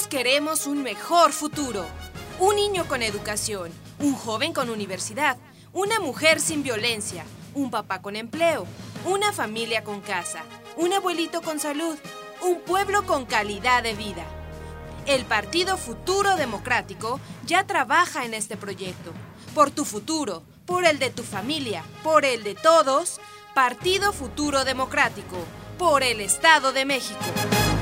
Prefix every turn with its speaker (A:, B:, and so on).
A: queremos un mejor futuro. Un niño con educación, un joven con universidad, una mujer sin violencia, un papá con empleo, una familia con casa, un abuelito con salud, un pueblo con calidad de vida. El Partido Futuro Democrático ya trabaja en este proyecto. Por tu futuro, por el de tu familia, por el de todos, Partido Futuro Democrático, por el Estado de México.